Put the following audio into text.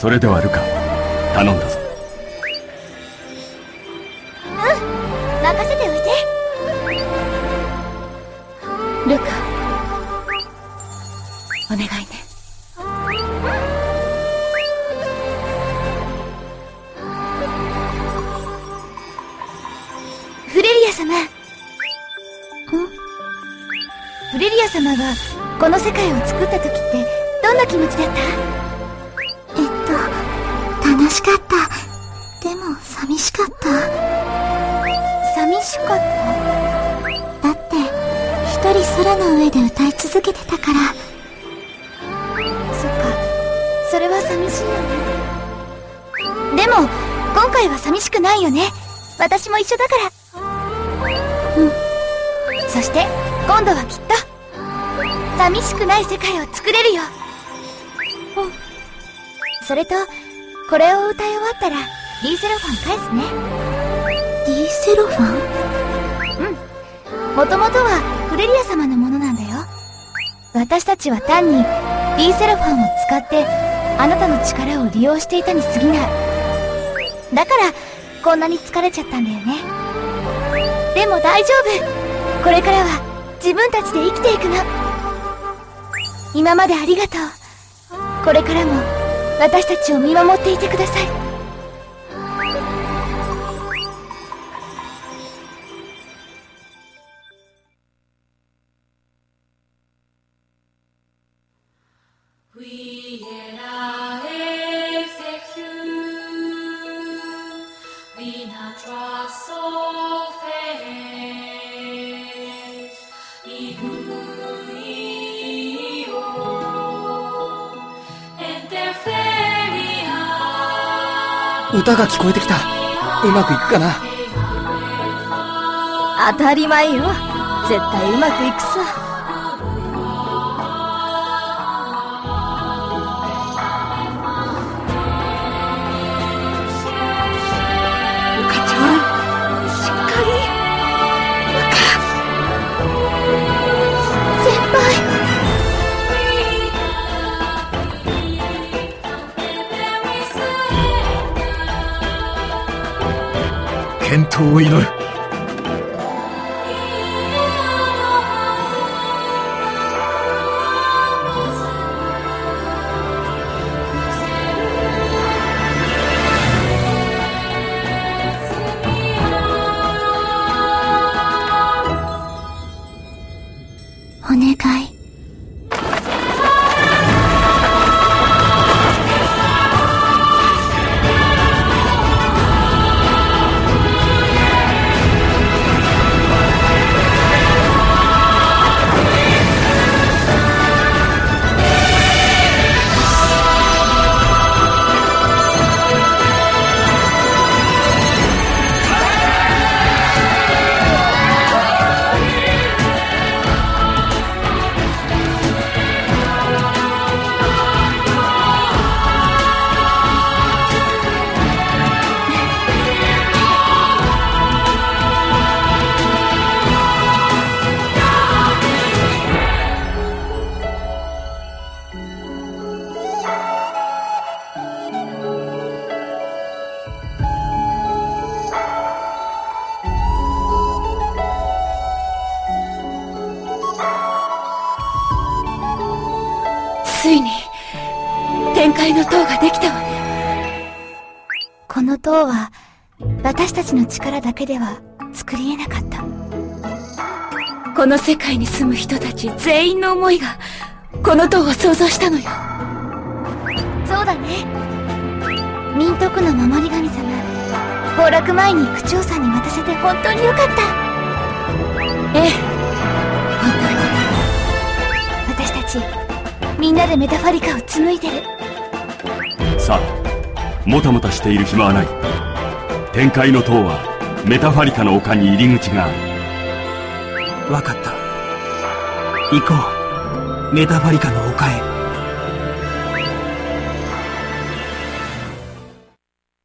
それではルカ、頼んだぞ。 任せておいて。ルカ、お願いね。フレリア様。フレリア様がこの世界を作った時ってどんな気持ちだった？ 楽しかった。でも寂しかった。 寂しかった？ だって一人空の上で歌い続けてたから。 そっか、それは寂しいよね。でも今回は寂しくないよね。私も一緒だから。そして今度はきっと寂しくない世界を作れるよ。それとこれを歌い終わったらリーセロファン返すね。 リーセロファン？もともとはフレリア様のものなんだよ。私たちは単にリーセロファンを使ってあなたの力を利用していたに過ぎない。だからこんなに疲れちゃったんだよね。でも大丈夫。これからは自分たちで生きていくの。今までありがとう。これからも私たちを見守っていてください。 歌が聞こえてきた。うまくいくかな？ 当たり前よ。絶対うまくいくさ。ルカちゃん、しっかり。ルカ先輩。 健闘を祈る。 お願い。 ついに天界の塔ができたわね。この塔は私たちの力だけでは作り得なかった。この世界に住む人たち全員の思いがこの塔を創造したのよ。そうだね。民徳の守り神様、崩落前に区長さんに渡せて本当によかった。ええ、本当に。私たちみんなでメタファリカを紡いでる。 さあ、もたもたしている暇はない。天界の塔はメタファリカの丘に入り口がある。 わかった。行こう。メタファリカの丘へ。